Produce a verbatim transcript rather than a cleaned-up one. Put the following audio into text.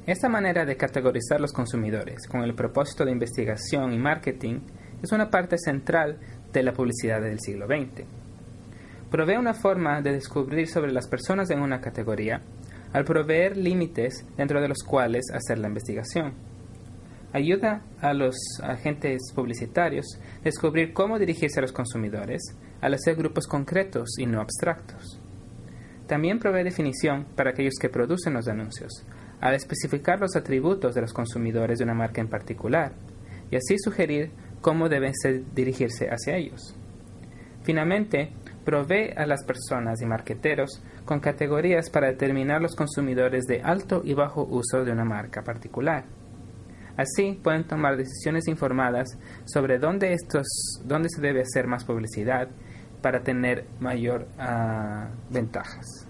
Esta manera de categorizar los consumidores con el propósito de investigación y marketing es una parte central de la publicidad del siglo veinte. Provee una forma de descubrir sobre las personas en una categoría al proveer límites dentro de los cuales hacer la investigación. Ayuda a los agentes publicitarios a descubrir cómo dirigirse a los consumidores al hacer grupos concretos y no abstractos. También provee definición para aquellos que producen los anuncios, al especificar los atributos de los consumidores de una marca en particular, y así sugerir cómo deben dirigirse hacia ellos. Finalmente, provee a las personas y marqueteros con categorías para determinar los consumidores de alto y bajo uso de una marca particular. Así pueden tomar decisiones informadas sobre dónde, estos, dónde se debe hacer más publicidad para tener mayor uh, ventajas.